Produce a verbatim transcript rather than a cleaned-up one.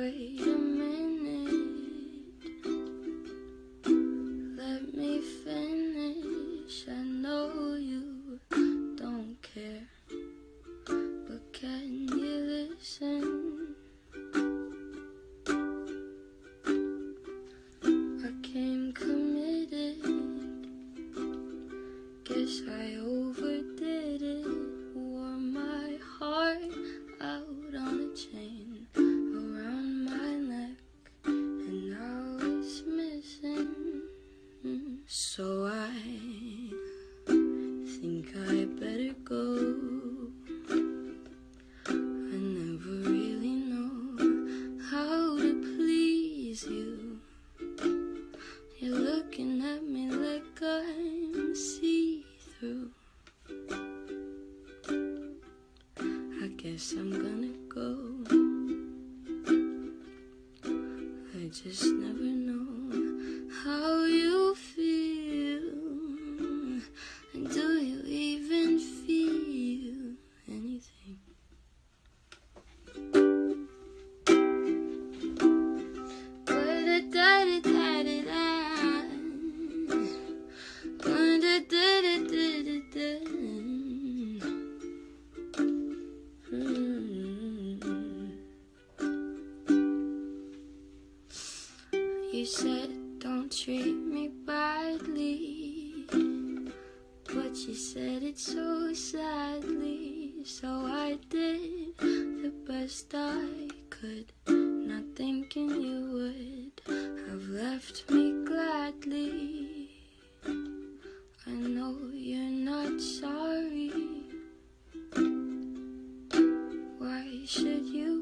Wait a minute, let me finish. I know you don't care, but can you listen? I came committed, guess I overdid it. Wore my heart out on a chain around my neck, and now it's missing. So I think I better go. I never really know how to please you. You're looking at me like I'm see-through. I guess I'm gonna go. I just never know how you feel. And do you even feel anything? You said don't treat me badly, but you said it so sadly. So I did the best I could, not thinking you would have left me gladly. I know you're not sorry. Why should you